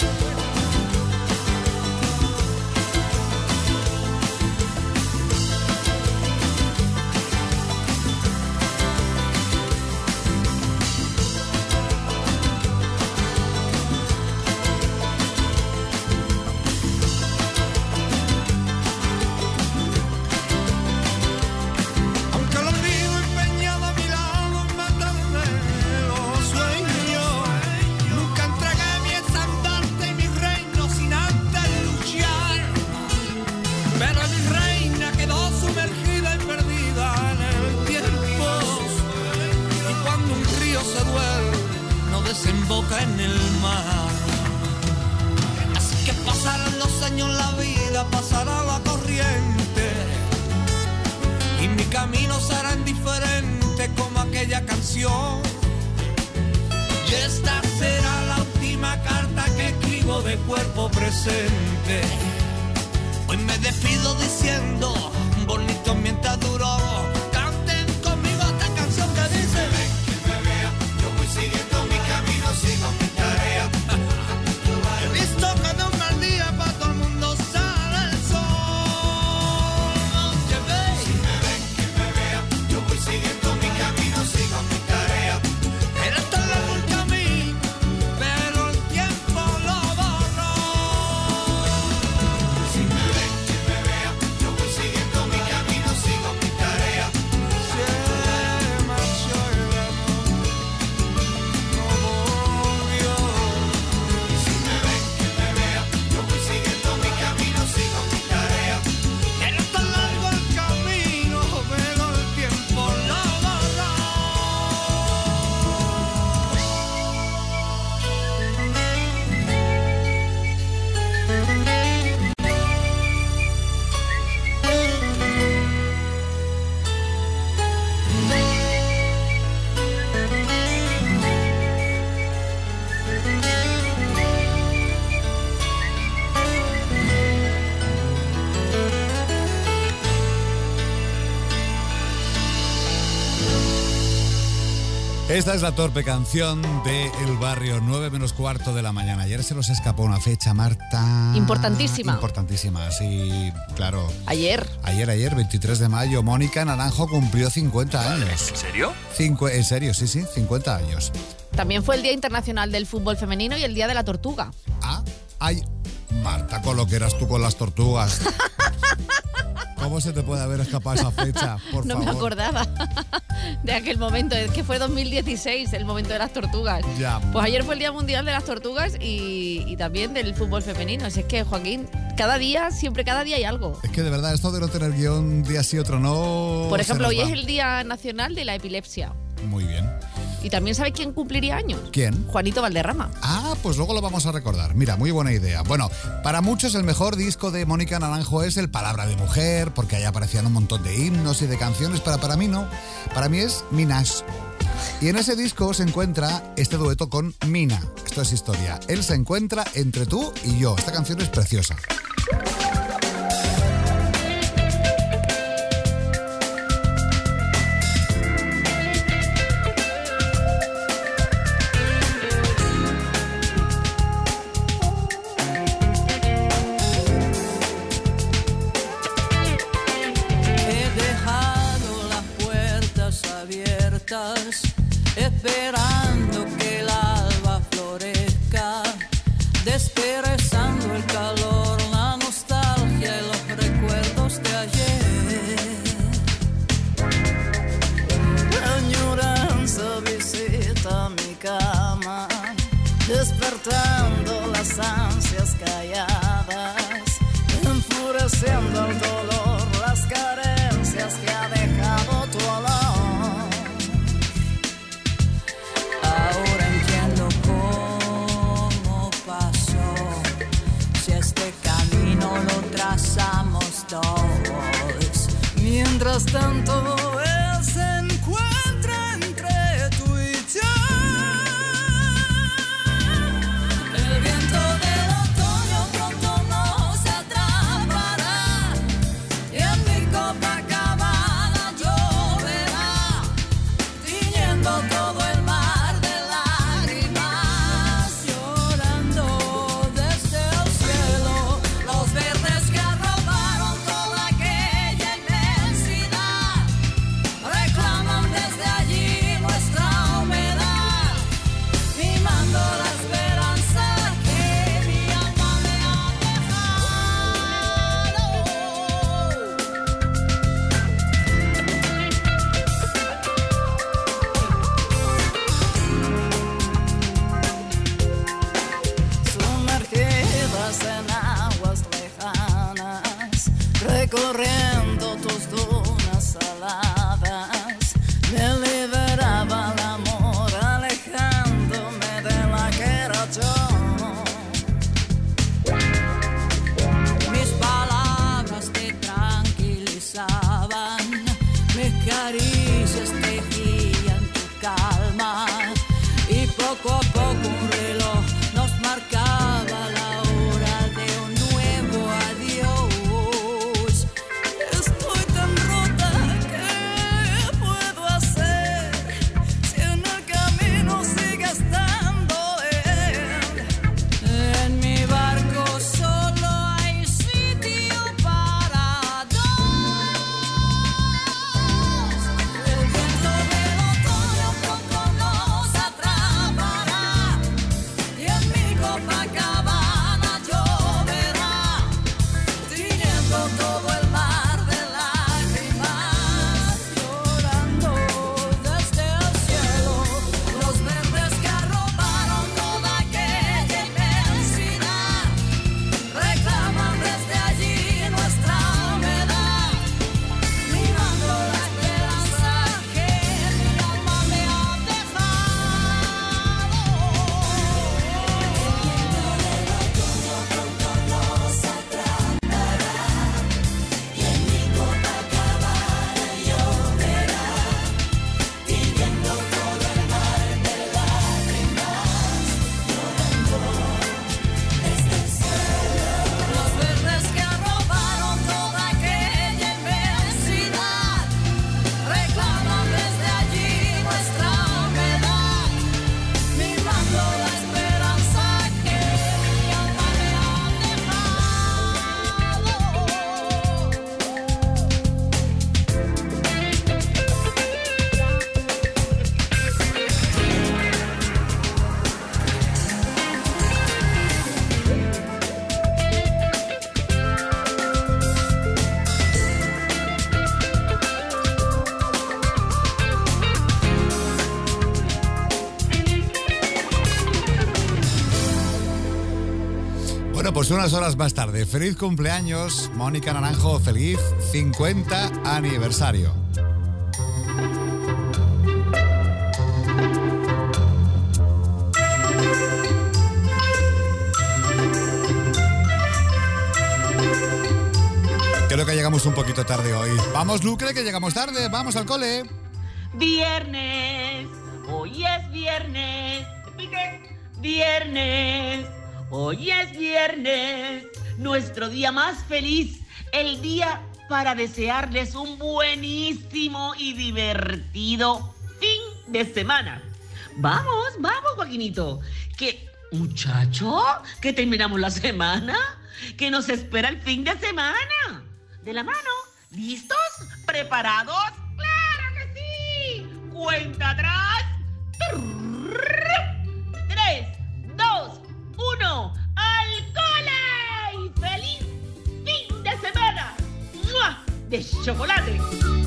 desemboca en el mar. Así que pasarán los años, la vida pasará la corriente. Y mi camino será indiferente como aquella canción. Y esta será la última carta que escribo de cuerpo presente. Hoy me despido diciendo, bonito mientras duró. Canten conmigo esta canción que dice: ven que me vea, yo voy siguiendo mi camino, sigo mi tarea. He visto que de un mal día para todo el mundo sale el sol. Que ve. Si me ven que me vea, yo voy siguiendo mi camino, sigo mi tarea. Era tan largo el camino, pero el tiempo lo borró. Si me ven que me vea, yo voy siguiendo mi camino, sigo mi tarea. Esta es la torpe canción de El Barrio, nueve menos cuarto de la mañana. Ayer se nos escapó una fecha, Marta. Importantísima. Importantísima, sí, claro. Ayer. Ayer, ayer, veintitrés de mayo, Mónica Naranjo cumplió cincuenta años. ¿En serio? Cincu- en serio, sí, sí, cincuenta años. También fue el Día Internacional del Fútbol Femenino y el Día de la Tortuga. Ah, ay, Marta, con lo que eras tú con las tortugas. ¿Cómo se te puede haber escapado esa fecha? Por no favor. me acordaba de aquel momento, es que fue dos mil dieciséis, el momento de las tortugas. Ya. Pues ayer fue el Día Mundial de las Tortugas y, y también del fútbol femenino. Así es que, Joaquín, cada día, siempre cada día hay algo. Es que de verdad, esto de no tener guión un día sí, otro no... Por se ejemplo, nos hoy va. es el Día Nacional de la Epilepsia. Muy bien. Y también, ¿sabes quién cumpliría años? ¿Quién? Juanito Valderrama. Ah, pues luego lo vamos a recordar. Mira, muy buena idea. Bueno, para muchos el mejor disco de Mónica Naranjo es el Palabra de Mujer, porque ahí aparecían un montón de himnos y de canciones, pero para mí no. Para mí es Minas. Y en ese disco se encuentra este dueto con Mina. Esto es historia. Él se encuentra entre tú y yo. Esta canción es preciosa. Esperando que el alba florezca, desperezando el calor, la nostalgia y los recuerdos de ayer. La añoranza visita mi cama, despertando las ansias calladas, enfureciendo el dolor, las carencias que ha dejado tu olor. Ahora entiendo cómo pasó, si este camino lo trazamos dos. Mientras tanto, él se encuentra entre tú y yo. El viento del otoño pronto nos atrapará y en mi Copacabana lloverá, tiñendo todo el mar de lágrimas, llorando desde el cielo los verdes que arroparon toda aquella inmensidad, reclaman desde allí nuestra humedad, mimando la esperanza que mi alma me ha sumergidas en aguas lejanas, recorriendo tus dunas saladas, me liberaba el amor, alejándome de la que era yo. Mis palabras te tranquilizaban, mis caricias tejían tu calma, y poco a poco un reloj nos marcaba la hora de un nuevo adiós. Pues unas horas más tarde. Feliz cumpleaños, Mónica Naranjo, feliz cincuenta aniversario. Creo que llegamos un poquito tarde hoy. Vamos, Lucre, que llegamos tarde. Vamos al cole. Viernes, hoy es viernes. Viernes, hoy es viernes. Nuestro día más feliz. El día para desearles un buenísimo y divertido fin de semana. Vamos, vamos, Joaquinito. Que, muchacho, que terminamos la semana. Que nos espera el fin de semana. De la mano, ¿listos? ¿Preparados? ¡Claro que sí! Cuenta atrás. Tres, dos, uno. ¡Al cole! ¡Y feliz fin de semana! ¡Mua! ¡De chocolate!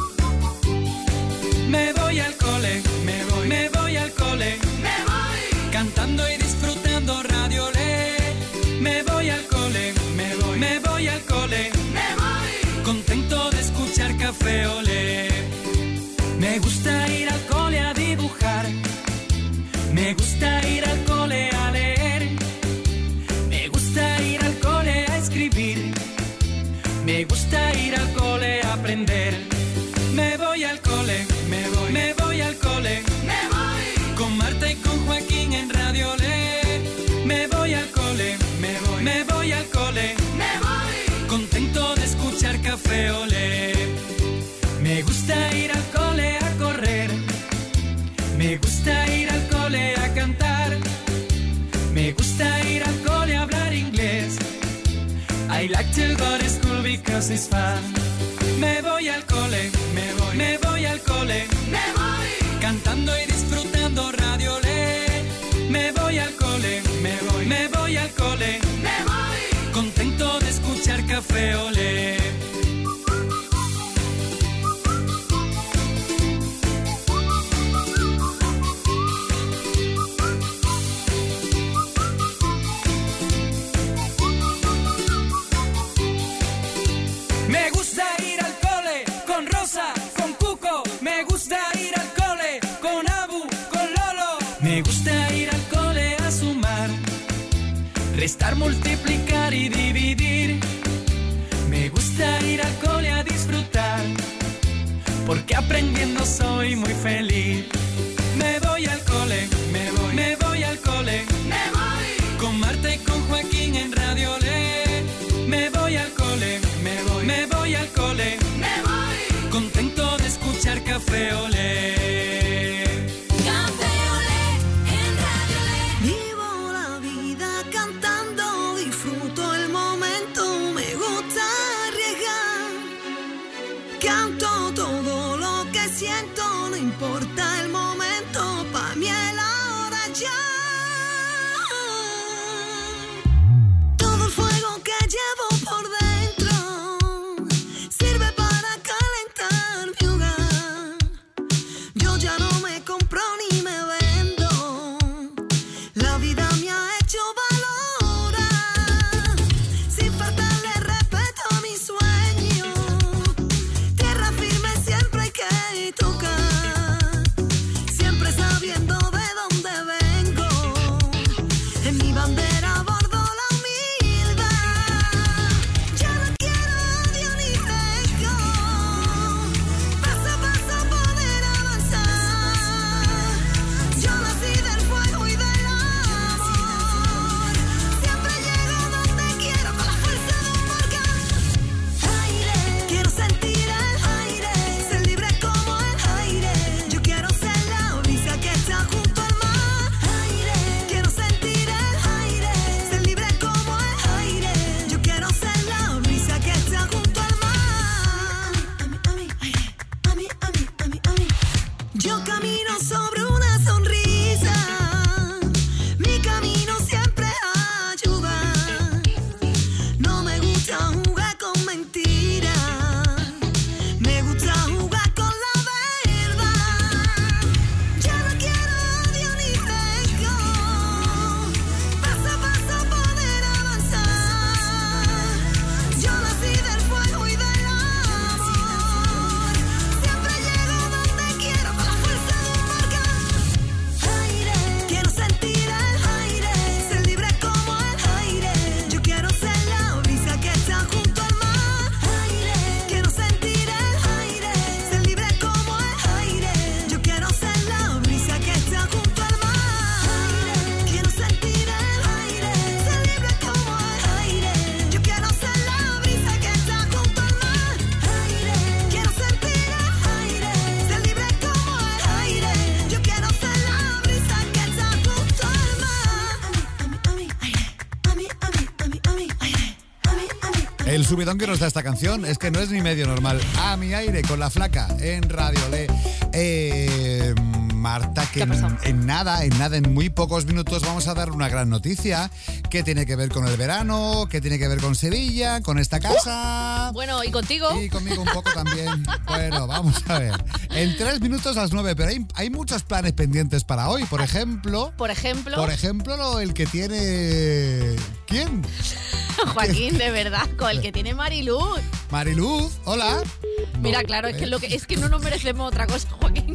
Me voy al cole, me voy, me voy al cole. Me voy. Cantando y disfrutando Radio Le. Me voy al cole, me voy, me voy al cole. Me voy. Contento de escuchar Café Olé. Me gusta ir al cole a dibujar. Me gusta ir al cole a leer. Me gusta ir al cole a escribir. Me gusta ir al cole a aprender. Me voy al cole, me voy, me voy al cole. Me voy. Con Marta y con Joaquín en Radio Le. Me voy al cole, me voy, me voy al cole. Me voy. Contento de escuchar Café Olé. Me gusta ir al cole a correr. Me gusta ir al cole a cantar. Me gusta ir al cole a hablar inglés. I like to go to school because it's fun. Me voy al cole, me voy, me voy al cole. Me voy. Cantando y disfrutando Radio Le. Me voy al cole, me voy, me voy al cole. Me voy. Contento de escuchar Café Olé. Me gusta ir al cole con Rosa, con Cuco. Me gusta ir al cole con Abu, con Lolo. Me gusta ir al cole a sumar, restar, multiplicar y dividir. Me gusta ir al cole a disfrutar, porque aprendiendo soy muy feliz. Me voy al cole, me voy, me voy al cole. Me voy. Con Marta y con Joaquín en Radio Le. Me voy al cole, me voy, me voy al cole. Me voy. Contento de escuchar Café Olé. Café Olé en Radio Le. Vivo la vida cantando, disfruto el momento, me gusta arriesgar. Canto todo lo que siento, no importa el momento, pa' mí es la hora ya. Todo el fuego que llevo por dentro sirve para calentar mi hogar. Yo ya no me compro ni me vendo, la vida me ha hecho valorar, sin faltarle respeto a mi sueño. Tierra firme siempre hay que tocar, siempre sabiendo de dónde vengo. En mi bandera bordo la humildad. Ya no quiero odio ni rencor, paso a paso poder avanzar. Yo nací del fuego y del amor, siempre llego donde quiero con la fuerza de un volcán. Aire, quiero sentir el aire, ser libre como el aire. Yo quiero ser la brisa que está junto al mar. Aire, quiero sentir el aire, ser libre como el aire. Yo quiero ser la brisa que está junto al mar. A mí, a mí, aire, a mí, a mí, a mí, a mí. Yo camino sobre una sonrisa, mi camino siempre ayuda. No me gusta jugar con mentiras, me gusta jugar con la verdad. Ya no quiero odio ni rencor, paso a paso poder avanzar. El subidón que nos da esta canción es que no es ni medio normal. A mi aire con La Flaca en Radio Le. Eh, Marta, que en, en nada, en nada, en muy pocos minutos vamos a dar una gran noticia que tiene que ver con el verano, que tiene que ver con Sevilla, con esta casa. Uh, bueno, ¿y contigo? Y conmigo un poco también. Bueno, vamos a ver. En tres minutos a las nueve, pero hay, hay muchos planes pendientes para hoy. Por ejemplo... Por ejemplo... Por ejemplo, lo, el que tiene... ¿Quién? Joaquín, de verdad, con el que tiene Mariluz. Mariluz, hola. Mira, claro, es que, lo que, es que no nos merecemos otra cosa, Joaquín.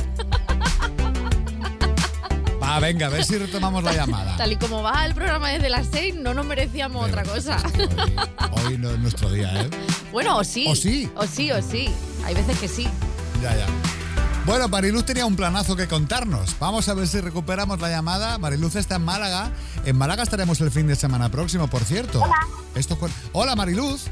Va, venga, a ver si retomamos la llamada. Tal y como va el programa desde las seis, no nos merecíamos Pero, otra cosa. Hoy, hoy no es nuestro día, ¿eh? Bueno, o sí. O sí. O sí, o sí. Hay veces que sí. Ya, ya. Bueno, Mariluz tenía un planazo que contarnos. Vamos a ver si recuperamos la llamada. Mariluz está en Málaga. En Málaga estaremos el fin de semana próximo, por cierto. Hola. Esto fue... Hola, Mariluz.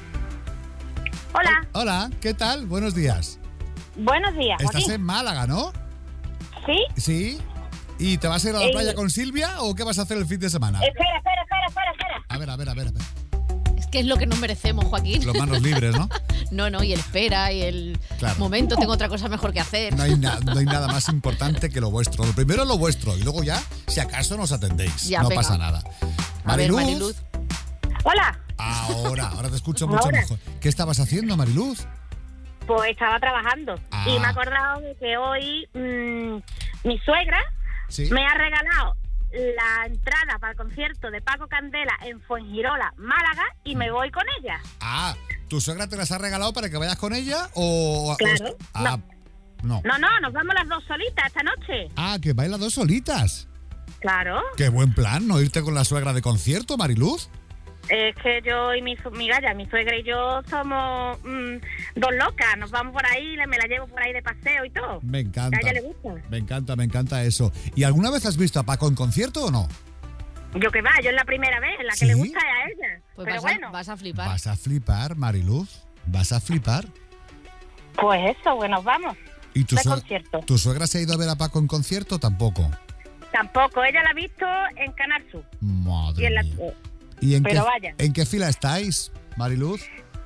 Hola. Hola, ¿qué tal? Buenos días. Buenos días, Estás Joaquín. en Málaga, ¿no? ¿Sí? Sí. ¿Y te vas a ir a la Eh, playa con Silvia o qué vas a hacer el fin de semana? Espera, espera, espera, espera, espera. A ver, a ver, a ver, a ver. Es que es lo que nos merecemos, Joaquín. Los manos libres, ¿no? No, no, y el espera y el Claro. momento, tengo otra cosa mejor que hacer. No hay, na- no hay nada más importante que lo vuestro. Lo primero lo vuestro y luego ya, si acaso nos atendéis. Ya, no venga. pasa nada. A ver, Mariluz. Mariluz. Hola. Ahora, ahora te escucho mucho Ahora. mejor. ¿Qué estabas haciendo, Mariluz? Pues estaba trabajando Ah. y me he acordado de que hoy mmm, mi suegra ¿Sí? me ha regalado la entrada para el concierto de Paco Candela en Fuengirola, Málaga, y me voy con ella. Ah, ¿tu suegra te las ha regalado para que vayas con ella o...? o- Claro. o- ah, no. No, no, nos vamos las dos solitas esta noche. Ah, que baila dos solitas. Claro. Qué buen plan, ¿no? Irte con la suegra de concierto, Mariluz. Es que yo y mi, su- mi galla, mi suegra y yo somos mm, dos locas. Nos vamos por ahí, le- me la llevo por ahí de paseo y todo. Me encanta. Que a ella le gusta. Me encanta, me encanta eso. ¿Y alguna vez has visto a Paco en concierto o no? Yo que va, yo es la primera vez, la que ¿Sí? le gusta es a ella. Pues Pero vas, a, bueno, vas a flipar. Vas a flipar, Mariluz. Vas a flipar. pues eso, bueno, nos vamos. ¿Y tu, De sue- concierto. tu suegra se ha ido a ver a Paco en concierto? Tampoco. Tampoco, ella la ha visto en Canal Sur. Madre Y en la- mía. ¿Y en Pero qué, vaya. en qué fila estáis, Mariluz?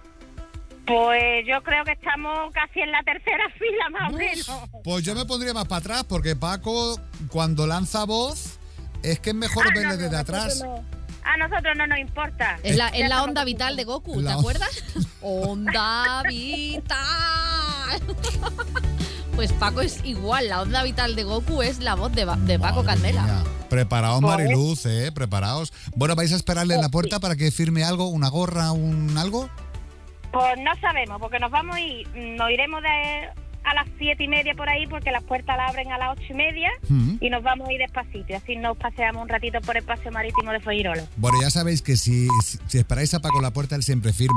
Pues yo creo que estamos casi en la tercera fila, más o menos. Pues yo me pondría más para atrás porque Paco, cuando lanza voz, es que es mejor Ah, verle no, no, desde nosotros atrás. no. A nosotros no nos importa. Es la, Ya es la estamos onda vital de Goku, ¿te La- acuerdas? Onda vital. Pues Paco es igual, la onda vital de Goku es la voz de, Ba- de Paco Candela. Mira, preparaos, Pues- Mariluz, eh, preparaos. Bueno, ¿vais a esperarle en la puerta para que firme algo, una gorra, un algo? Pues no sabemos, porque nos vamos y nos iremos de a las siete y media por ahí, porque las puertas las abren a las ocho y media, Mm. y nos vamos a ir despacito, y así nos paseamos un ratito por el paseo marítimo de Fuengirola. Bueno, ya sabéis que si, si, si esperáis a Paco en la puerta, él siempre firma.